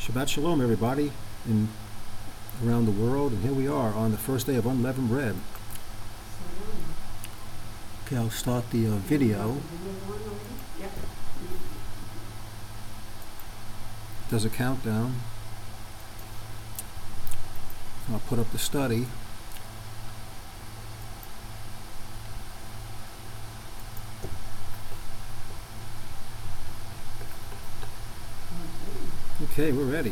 Shabbat Shalom, everybody, around the world. And here we are on the first day of unleavened bread. Okay, I'll start the video. Does a countdown. I'll put up the study. Okay, we're ready.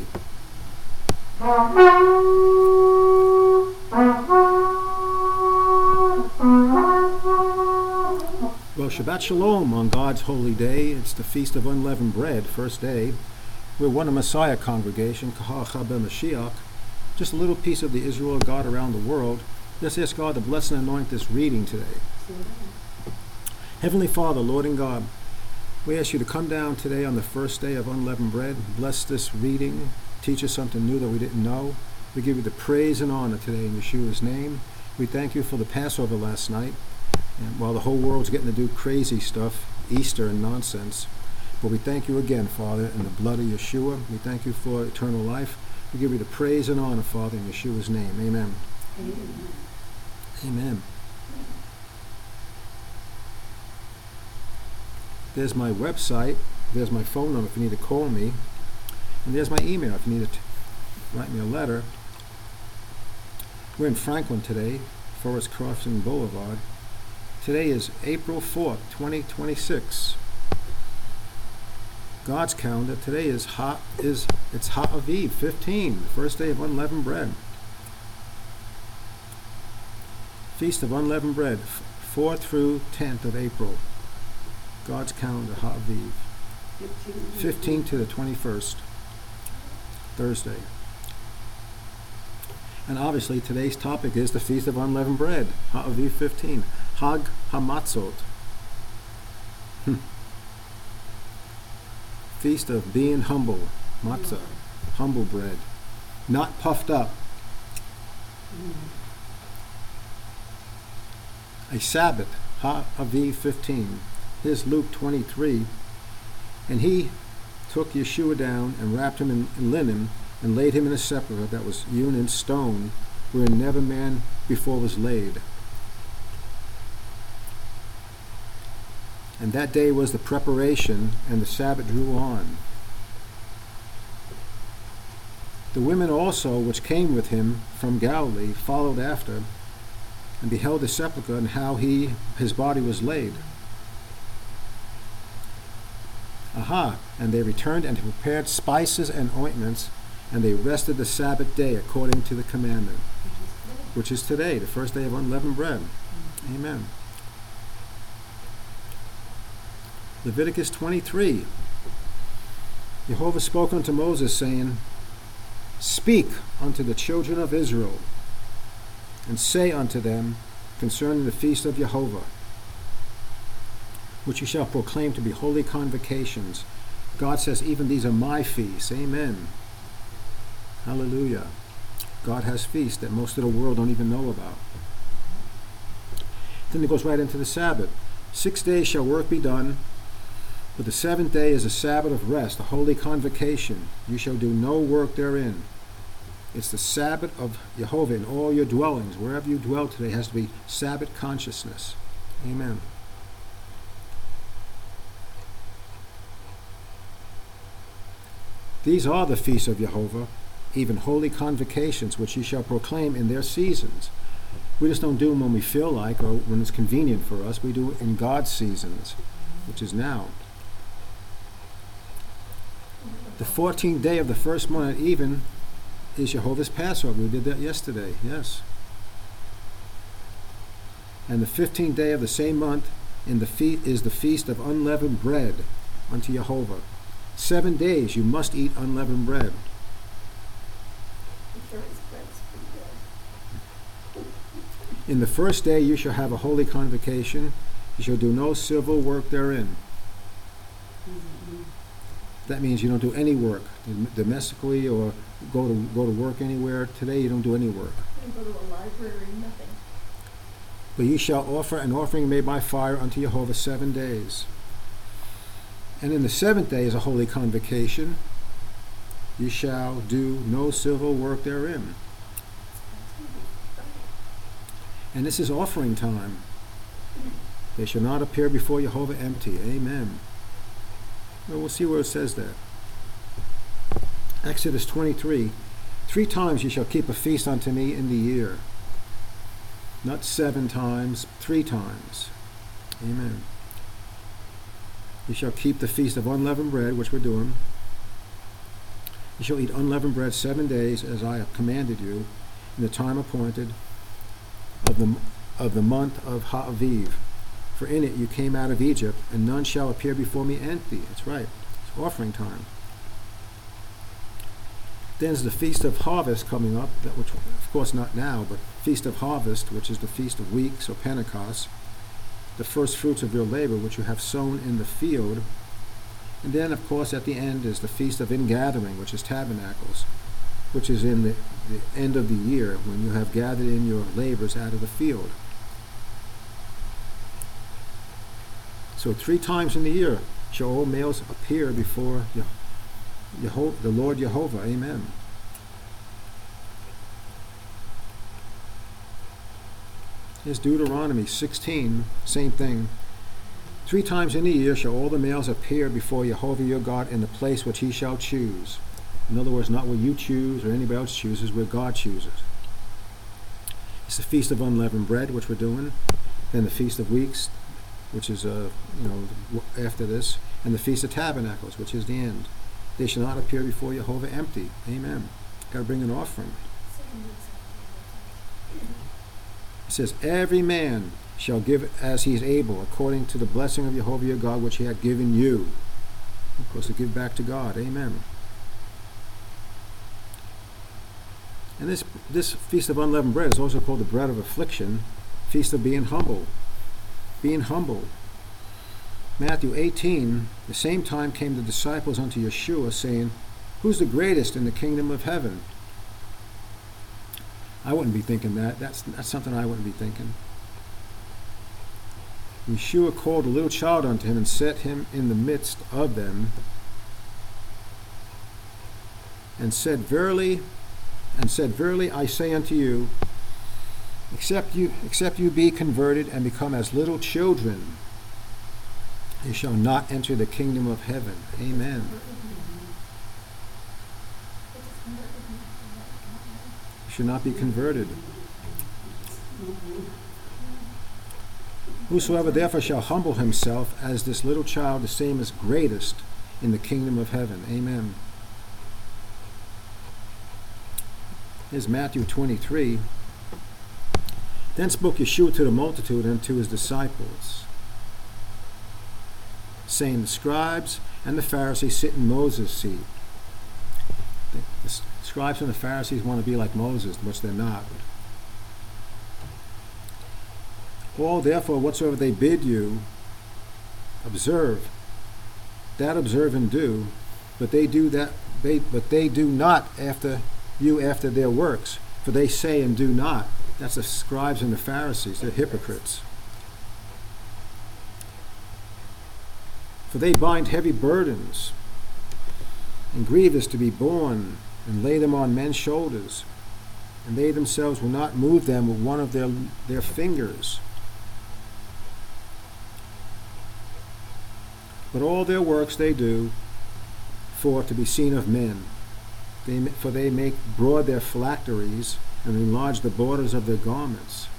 Well, Shabbat Shalom on God's holy day. It's the Feast of Unleavened Bread, first day. We're one of Messiah congregation, Kahal Chabad Mashiach, just a little piece of the Israel of God around the world. Let's ask God to bless and anoint this reading today. Heavenly Father, Lord and God, we ask you to come down today on the first day of unleavened bread. Bless this reading. Teach us something new that we didn't know. We give you the praise and honor today in Yeshua's name. We thank you for the Passover last night. And while the whole world's getting to do crazy stuff, Easter and nonsense, but we thank you again, Father, in the blood of Yeshua. We thank you for eternal life. We give you the praise and honor, Father, in Yeshua's name. Amen. Amen. Amen. There's my website. There's my phone number if you need to call me. And there's my email if you need to write me a letter. We're in Franklin today, Forest Crossing Boulevard. Today is April 4th, 2026. God's calendar. Today is it's Ha Aviv 15, the first day of unleavened bread. Feast of unleavened bread, 4th through 10th of April. God's calendar, Ha Aviv. 15 to the 21st, Thursday. And obviously today's topic is the Feast of Unleavened Bread, Ha Aviv 15, Hag HaMatzot. Feast of being humble, matzah, humble bread, not puffed up. A Sabbath, Ha Aviv 15. Here's Luke 23. And he took Yeshua down and wrapped him in linen and laid him in a sepulchre that was hewn in stone, wherein never man before was laid. And that day was the preparation, and the Sabbath drew on. The women also which came with him from Galilee followed after, and beheld the sepulchre and how his body was laid. And they returned and prepared spices and ointments, and they rested the Sabbath day according to the commandment, which is today, the first day of unleavened bread. Amen. Leviticus 23. Jehovah spoke unto Moses, saying, Speak unto the children of Israel, and say unto them concerning the feast of Jehovah, which you shall proclaim to be holy convocations. God says, even these are my feasts. Amen. Hallelujah. God has feasts that most of the world don't even know about. Then it goes right into the Sabbath. 6 days shall work be done, but the seventh day is a Sabbath of rest, a holy convocation. You shall do no work therein. It's the Sabbath of Jehovah in all your dwellings. Wherever you dwell today has to be Sabbath consciousness. Amen. These are the feasts of Jehovah, even holy convocations, which ye shall proclaim in their seasons. We just don't do them when we feel like or when it's convenient for us. We do it in God's seasons, which is now. The 14th day of the first month at even is Jehovah's Passover. We did that yesterday, yes. And the 15th day of the same month is the Feast of Unleavened Bread unto Jehovah. 7 days you must eat unleavened bread. In the first day you shall have a holy convocation. You shall do no civil work therein. That means you don't do any work, domestically or go to work anywhere. Today you don't do any work. You don't go to a library, nothing. But ye shall offer an offering made by fire unto Jehovah 7 days. And in the seventh day is a holy convocation. ye shall do no civil work therein. And this is offering time. They shall not appear before Jehovah empty. Amen. Well, we'll see where it says that. Exodus 23. 3 times ye shall keep a feast unto me in the year. Not 7 times, 3 times. Amen. You shall keep the feast of unleavened bread, which we're doing. You shall eat unleavened bread 7 days, as I have commanded you, in the time appointed of the month of Ha'aviv. For in it you came out of Egypt, and none shall appear before me empty. That's right. It's offering time. Then is the Feast of Harvest coming up, which, of course, not now, but Feast of Harvest, which is the Feast of Weeks or Pentecost, the first fruits of your labor, which you have sown in the field. And then, of course, at the end is the Feast of Ingathering, which is Tabernacles, which is in the end of the year, when you have gathered in your labors out of the field. So 3 times in the year shall all males appear before the Lord Jehovah. Amen. Here's Deuteronomy 16, same thing. 3 times in the year shall all the males appear before Jehovah your God in the place which he shall choose. In other words, not where you choose or anybody else chooses, where God chooses. It's the Feast of Unleavened Bread, which we're doing. Then the Feast of Weeks, which is after this, and the Feast of Tabernacles, which is the end. They shall not appear before Jehovah empty. Amen. Got to bring an offering. It says, every man shall give as he is able, according to the blessing of Jehovah your God, which he had given you. Of course, to give back to God. Amen. And this Feast of Unleavened Bread is also called the Bread of Affliction, Feast of being humble. Being humble. Matthew 18, the same time came the disciples unto Yeshua, saying, who's the greatest in the kingdom of heaven? I wouldn't be thinking that. That's something I wouldn't be thinking. Yeshua called a little child unto him and set him in the midst of them, and said, Verily, I say unto you, except you be converted and become as little children, you shall not enter the kingdom of heaven. Amen. You should not be converted. Whosoever therefore shall humble himself as this little child, the same is greatest in the kingdom of heaven. Amen. Here's Matthew 23. Then spoke Yeshua to the multitude and to his disciples, saying, the scribes and the Pharisees sit in Moses' seat. The scribes and the Pharisees want to be like Moses, which they're not. All therefore whatsoever they bid you, observe, that observe and do, but they do not after their works, for they say and do not. That's the scribes and the Pharisees. They're hypocrites. For they bind heavy burdens and grievous to be borne, and lay them on men's shoulders, and they themselves will not move them with one of their fingers. But all their works they do for to be seen of men. For they make broad their phylacteries, and enlarge the borders of their garments,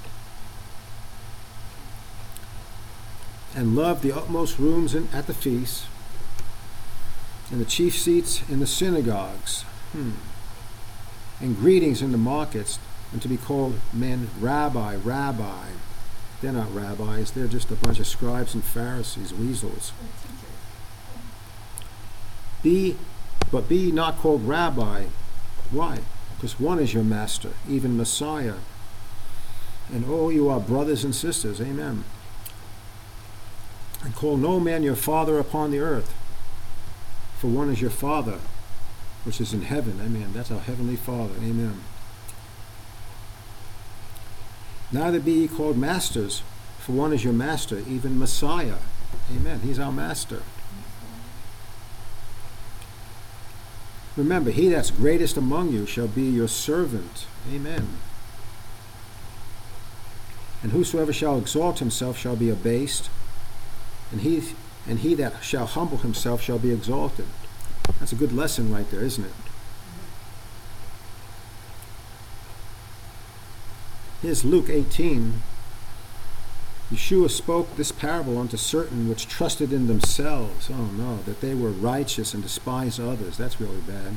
and love the utmost rooms at the feasts, and the chief seats in the synagogues, and greetings in the markets, and to be called men Rabbi, Rabbi. They're not rabbis, they're just a bunch of scribes and Pharisees, weasels. But be not called Rabbi. Why? Because one is your master, even Messiah. And all you are brothers and sisters. Amen. And call no man your father upon the earth, for one is your Father, which is in heaven. Amen. That's our heavenly Father. Amen. Neither be ye called masters, for one is your master, even Messiah. Amen. He's our master. Remember, he that's greatest among you shall be your servant. Amen. And whosoever shall exalt himself shall be abased, and he that shall humble himself shall be exalted. That's a good lesson right there, isn't it? Here's Luke 18. Yeshua spoke this parable unto certain which trusted in themselves. Oh no, that they were righteous and despised others. That's really bad.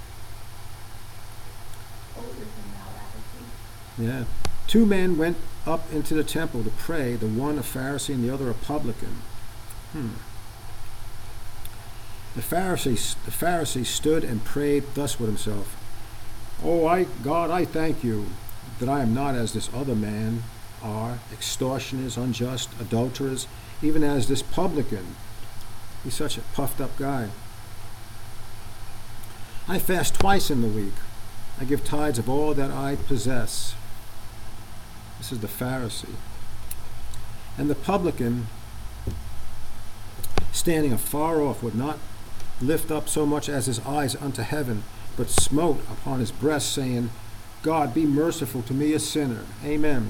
Yeah. 2 men went up into the temple to pray, the one a Pharisee and the other a publican. The Pharisee stood and prayed thus with himself, God, I thank you that I am not as this other man are, extortioners, unjust, adulterers, even as this publican. He's such a puffed up guy. I fast twice in the week. I give tithes of all that I possess. This is the Pharisee. And the publican, standing afar off, would not lift up so much as his eyes unto heaven, but smote upon his breast, saying, God, be merciful to me, a sinner. Amen.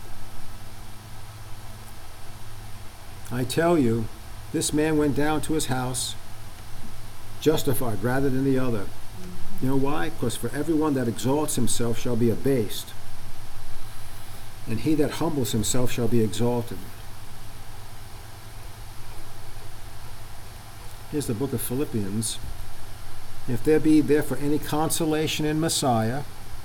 I tell you, this man went down to his house justified rather than the other. You know why? Because for everyone that exalts himself shall be abased, and he that humbles himself shall be exalted. Here's the book of Philippians. If there be therefore any consolation in Messiah,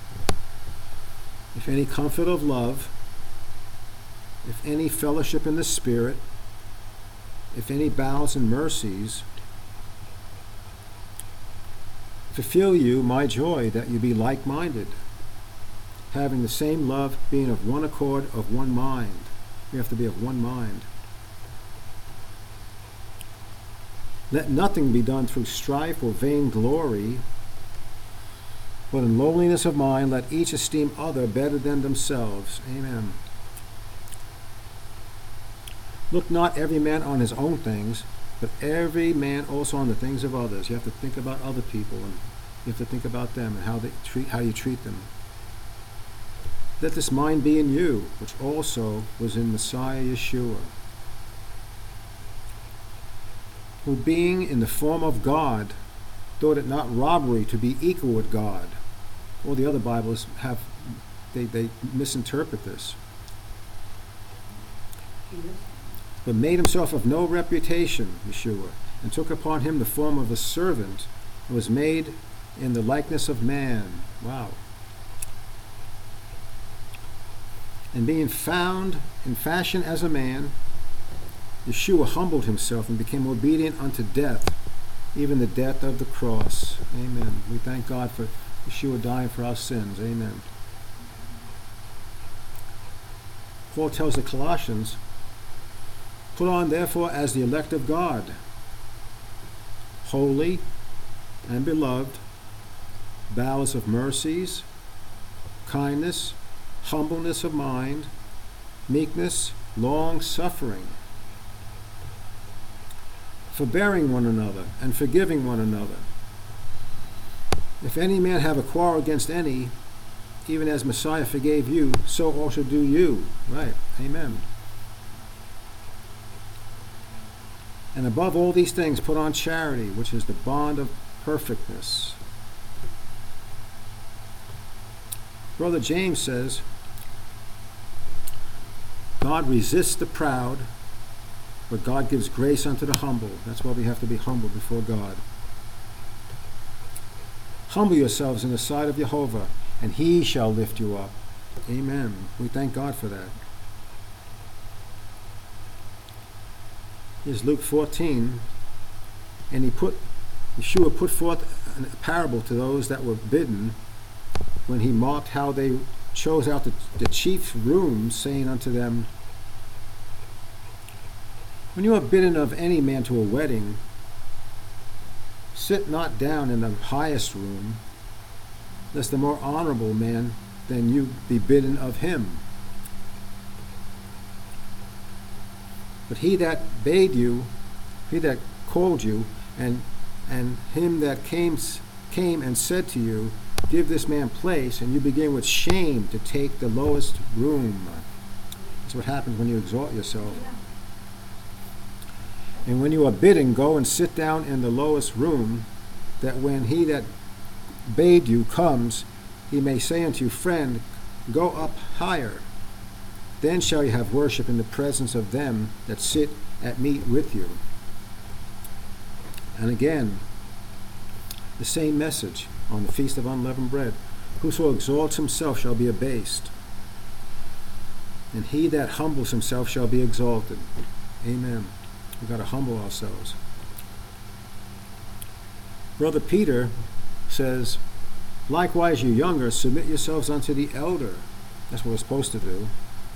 if any comfort of love, if any fellowship in the Spirit, if any bowels and mercies, fulfill you my joy, that you be like-minded, having the same love, being of one accord, of one mind. We have to be of one mind. Let nothing be done through strife or vain glory, but in lowliness of mind let each esteem other better than themselves. Amen. Look not every man on his own things, but every man also on the things of others. You have to think about other people, and you have to think about them and how you treat them. Let this mind be in you, which also was in Messiah Yeshua, who being in the form of God, thought it not robbery to be equal with God. All the other Bibles they misinterpret this. But made himself of no reputation, Yeshua, and took upon him the form of a servant, and was made in the likeness of man. Wow. And being found in fashion as a man, Yeshua humbled himself and became obedient unto death, even the death of the cross. Amen. We thank God for Yeshua dying for our sins. Amen. Paul tells the Colossians, put on therefore as the elect of God, holy and beloved, bowels of mercies, kindness, humbleness of mind, meekness, long-suffering, forbearing one another, and forgiving one another. If any man have a quarrel against any, even as Messiah forgave you, so also do you. Right. Amen. And above all these things, put on charity, which is the bond of perfectness. Brother James says, God resists the proud, but God gives grace unto the humble. That's why we have to be humble before God. Humble yourselves in the sight of Jehovah, and he shall lift you up. Amen. We thank God for that. Here's Luke 14. And Yeshua put forth a parable to those that were bidden, when he marked how they chose out the chief rooms, saying unto them, when you are bidden of any man to a wedding, sit not down in the highest room, lest the more honorable man than you be bidden of him. But he that bade you, he that called you, and him that came came and said to you, give this man place, and you begin with shame to take the lowest room. That's what happens when you exalt yourself. Yeah. And when you are bidden, go and sit down in the lowest room, that when he that bade you comes, he may say unto you, friend, go up higher. Then shall you have worship in the presence of them that sit at meat with you. And again, the same message on the Feast of Unleavened Bread. Whoso exalts himself shall be abased, and he that humbles himself shall be exalted. Amen. We've got to humble ourselves. Brother Peter says, likewise, you younger, submit yourselves unto the elder. That's what we're supposed to do.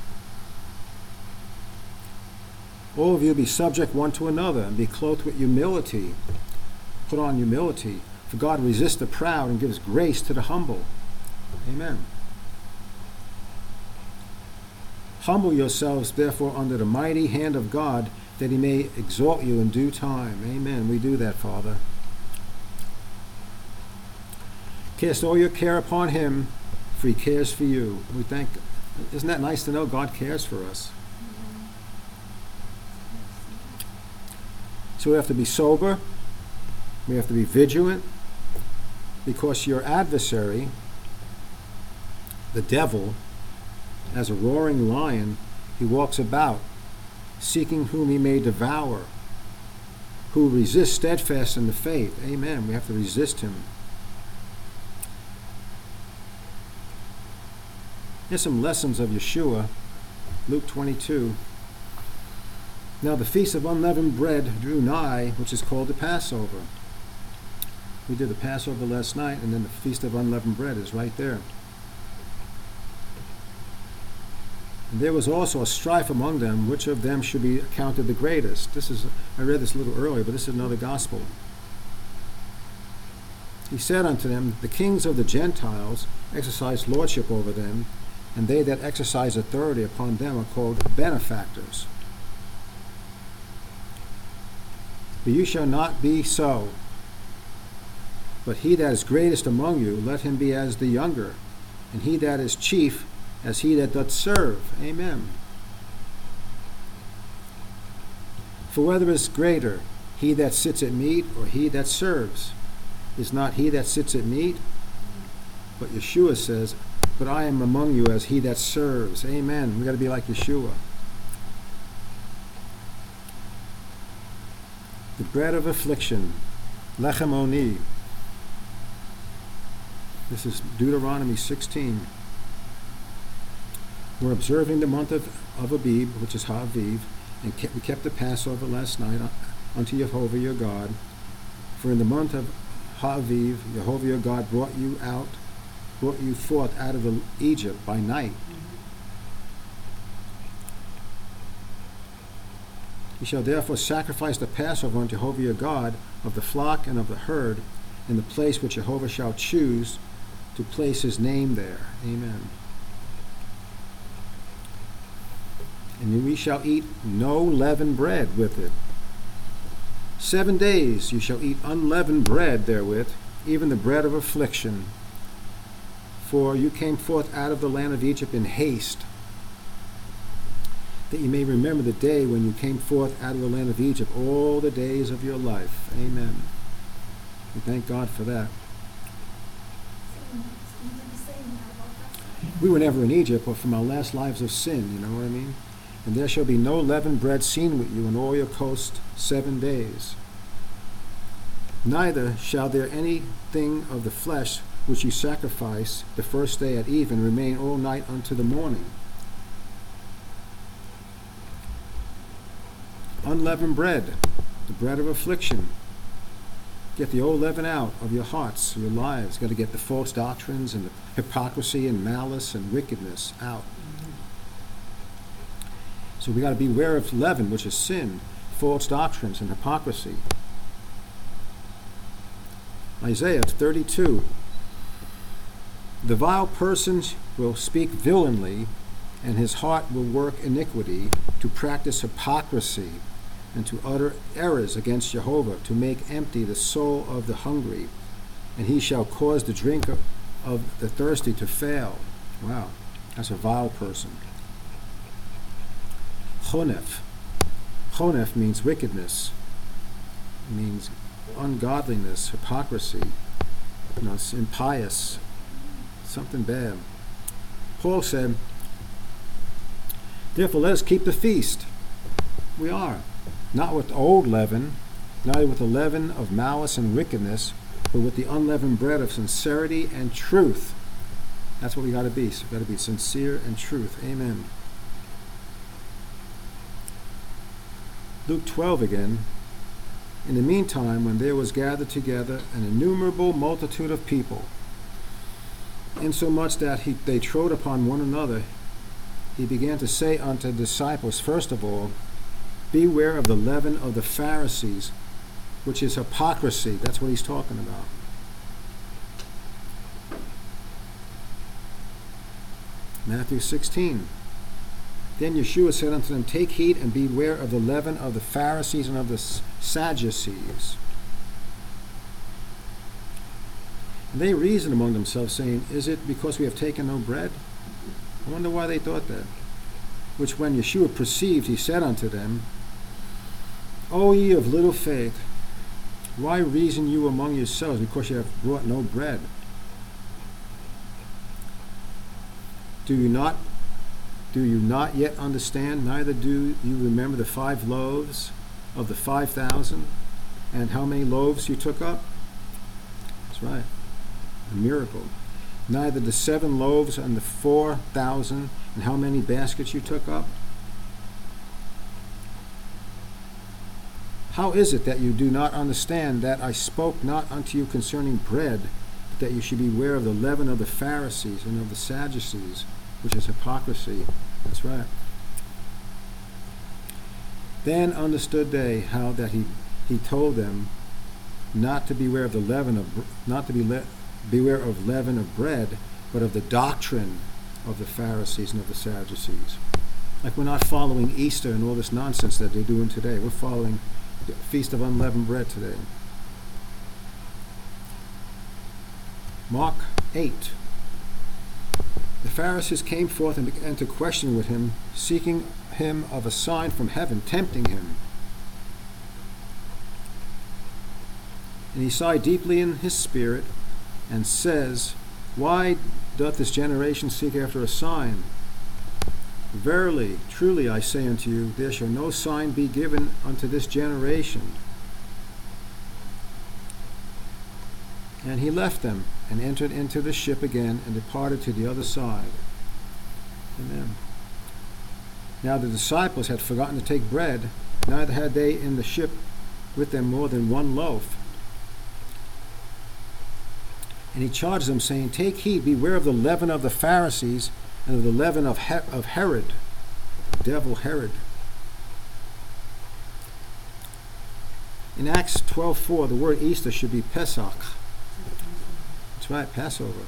All of you be subject one to another, and be clothed with humility. Put on humility. For God resists the proud and gives grace to the humble. Amen. Humble yourselves, therefore, under the mighty hand of God, that he may exalt you in due time. Amen. We do that, Father. Cast all your care upon him, for he cares for you. We thank. Isn't that nice to know God cares for us? So we have to be sober. We have to be vigilant, because your adversary, the devil, as a roaring lion, he walks about, seeking whom he may devour, who resists steadfast in the faith. Amen. We have to resist him. Here's some lessons of Yeshua. Luke 22. Now the Feast of Unleavened Bread drew nigh, which is called the Passover. We did the Passover last night, and then the Feast of Unleavened Bread is right there. And there was also a strife among them, which of them should be accounted the greatest. I read this a little earlier, but this is another gospel. He said unto them, the kings of the Gentiles exercise lordship over them, and they that exercise authority upon them are called benefactors. But you shall not be so. But he that is greatest among you, let him be as the younger, and he that is chief as he that doth serve. Amen. For whether is greater, he that sits at meat or he that serves? Is not he that sits at meat? But Yeshua says, but I am among you as he that serves. Amen. We've got to be like Yeshua. The bread of affliction, lechem oni. This is Deuteronomy 16. We're observing the month of Abib, which is Ha'aviv, and we kept the Passover last night unto Jehovah your God. For in the month of Ha'aviv, Jehovah your God brought you forth out of Egypt by night. You shall therefore sacrifice the Passover unto Jehovah your God of the flock and of the herd in the place which Jehovah shall choose to place his name there. Amen. And we shall eat no leavened bread with it. 7 days you shall eat unleavened bread therewith, even the bread of affliction. For you came forth out of the land of Egypt in haste, that you may remember the day when you came forth out of the land of Egypt all the days of your life. Amen. We thank God for that. We were never in Egypt, but from our last lives of sin, you know what I mean? And there shall be no leavened bread seen with you in all your coast 7 days. Neither shall there anything of the flesh which you sacrifice the first day at even remain all night unto the morning. Unleavened bread, the bread of affliction. Get the old leaven out of your hearts, your lives. Got to get the false doctrines and the hypocrisy and malice and wickedness out. So we got to beware of leaven, which is sin, false doctrines and hypocrisy. Isaiah 32. The vile person will speak villainly, and his heart will work iniquity, to practice hypocrisy, and to utter errors against Jehovah, to make empty the soul of the hungry, and he shall cause the drink of the thirsty to fail. Wow, that's a vile person. Chonef. Chonef means wickedness. It means ungodliness, hypocrisy. It's impious. Something bad. Paul said, therefore let us keep the feast. We are. Not with old leaven, not with the leaven of malice and wickedness, but with the unleavened bread of sincerity and truth. That's what we got to be. So we've got to be sincere and truth. Amen. Luke 12 again. In the meantime, when there was gathered together an innumerable multitude of people, insomuch that they trode upon one another, he began to say unto the disciples, first of all, beware of the leaven of the Pharisees, which is hypocrisy. That's what he's talking about. Matthew 16. Then Yeshua said unto them, take heed and beware of the leaven of the Pharisees and of the Sadducees. And they reasoned among themselves, saying, is it because we have taken no bread? I wonder why they thought that. Which when Yeshua perceived, he said unto them, O ye of little faith, why reason you among yourselves, because you have brought no bread? Do you not yet understand, neither do you remember the 5 loaves of the 5,000, and how many loaves you took up? That's right, a miracle. Neither the 7 loaves and the 4,000, and how many baskets you took up? How is it that you do not understand that I spoke not unto you concerning bread, but that you should beware of the leaven of the Pharisees and of the Sadducees, which is hypocrisy? That's right. Then understood they how that he told them not to beware of the leaven of beware of leaven of bread, but of the doctrine of the Pharisees and of the Sadducees. Like we're not following Easter and all this nonsense that they're doing today. We're following the Feast of Unleavened Bread today. Mark 8. The Pharisees came forth and began to question with him, seeking him of a sign from heaven, tempting him. And he sighed deeply in his spirit, and says, why doth this generation seek after a sign? Verily, truly I say unto you, there shall no sign be given unto this generation. And he left them, and entered into the ship again, and departed to the other side. Amen. Now the disciples had forgotten to take bread, neither had they in the ship with them more than 1 loaf. And he charged them, saying, take heed, beware of the leaven of the Pharisees, and of the leaven of Herod, the devil Herod. In Acts 12:4, the word Easter should be Pesach. That's right, Passover.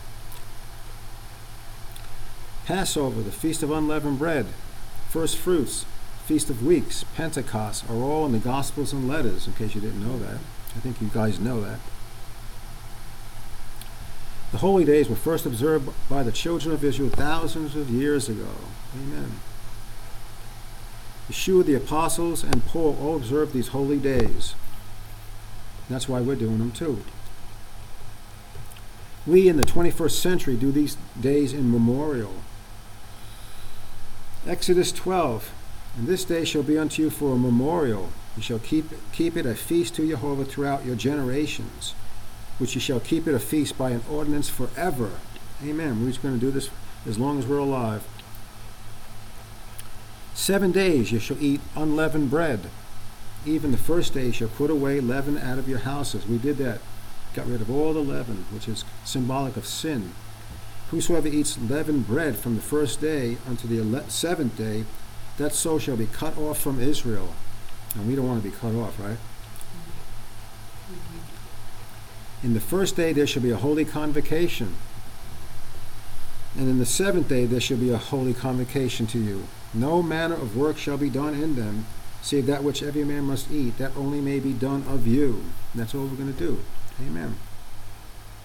Passover, the Feast of Unleavened Bread, First Fruits, Feast of Weeks, Pentecost are all in the Gospels and letters, in case you didn't know that. I think you guys know that. The holy days were first observed by the children of Israel thousands of years ago. Amen. Yeshua, the apostles, and Paul all observed these holy days. That's why we're doing them too. We in the 21st century do these days in memorial. Exodus 12, and this day shall be unto you for a memorial. You shall keep it a feast to Jehovah throughout your generations, which you shall keep it a feast by an ordinance forever. Amen. We're just going to do this as long as we're alive. 7 days you shall eat unleavened bread. Even the first day you shall put away leaven out of your houses. We did that. Got rid of all the leaven, which is symbolic of sin. Whosoever eats leavened bread from the first day unto the 7th day, that soul shall be cut off from Israel. And we don't want to be cut off, right? In the first day there shall be a holy convocation. And in the 7th day there shall be a holy convocation to you. No manner of work shall be done in them, save that which every man must eat, that only may be done of you. And that's all we're going to do. Amen.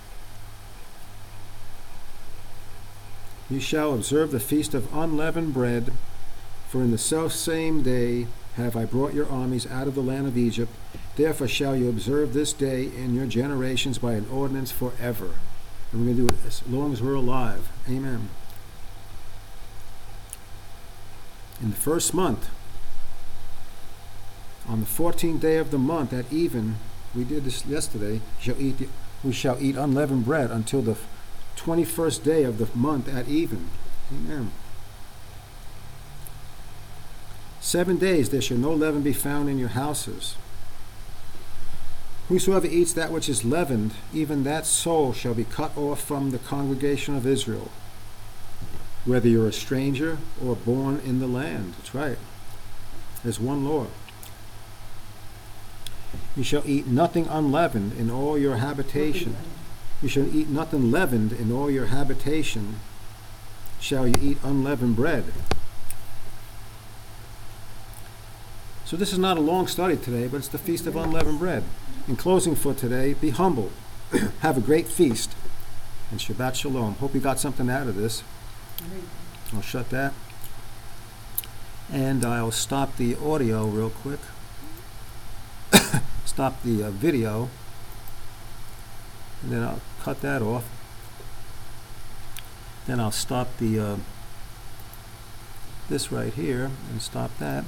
You shall observe the feast of unleavened bread, for in the selfsame day have I brought your armies out of the land of Egypt. Therefore shall you observe this day in your generations by an ordinance forever. And we're going to do it as long as we're alive. Amen. In the first month, on the 14th day of the month at even, we did this yesterday, we shall eat unleavened bread until the 21st day of the month at even. Amen. 7 days there shall no leaven be found in your houses. Whosoever eats that which is leavened, even that soul shall be cut off from the congregation of Israel, whether you're a stranger or born in the land. That's right. There's one law. You shall eat nothing unleavened in all your habitation. You shall eat nothing leavened in all your habitation. Shall you eat unleavened bread. So this is not a long study today, but it's the Feast of Unleavened Bread. In closing for today, be humble. Have a great feast. And Shabbat Shalom. Hope you got something out of this. I'll shut that. And I'll stop the audio real quick. Stop the video. And then I'll cut that off. Then I'll stop the this right here and stop that.